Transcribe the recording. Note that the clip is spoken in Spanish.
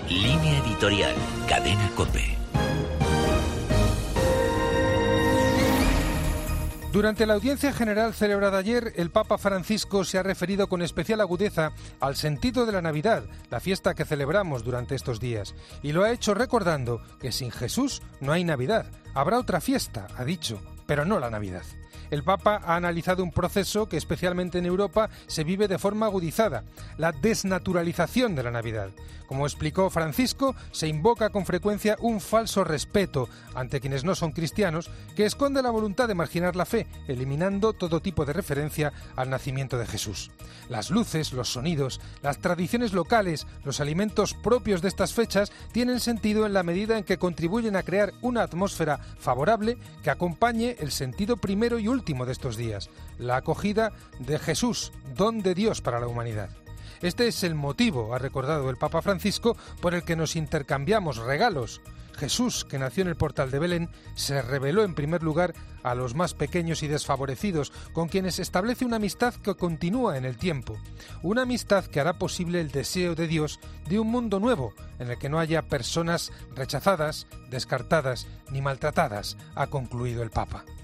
Línea editorial, Cadena COPE. Durante la audiencia general celebrada ayer, el Papa Francisco se ha referido con especial agudeza al sentido de la Navidad, la fiesta que celebramos durante estos días, y lo ha hecho recordando que sin Jesús no hay Navidad. Habrá otra fiesta, ha dicho, pero no la Navidad. El Papa ha analizado un proceso que especialmente en Europa se vive de forma agudizada, la desnaturalización de la Navidad. Como explicó Francisco, se invoca con frecuencia un falso respeto ante quienes no son cristianos que esconde la voluntad de marginar la fe, eliminando todo tipo de referencia al nacimiento de Jesús. Las luces, los sonidos, las tradiciones locales, los alimentos propios de estas fechas tienen sentido en la medida en que contribuyen a crear una atmósfera favorable que acompañe el sentido primero y último de estos días, la acogida de Jesús, don de Dios para la humanidad. Este es el motivo, ha recordado el Papa Francisco, por el que nos intercambiamos regalos. Jesús, que nació en el portal de Belén, se reveló en primer lugar a los más pequeños y desfavorecidos, con quienes establece una amistad que continúa en el tiempo. Una amistad que hará posible el deseo de Dios de un mundo nuevo, en el que no haya personas rechazadas, descartadas ni maltratadas, ha concluido el Papa.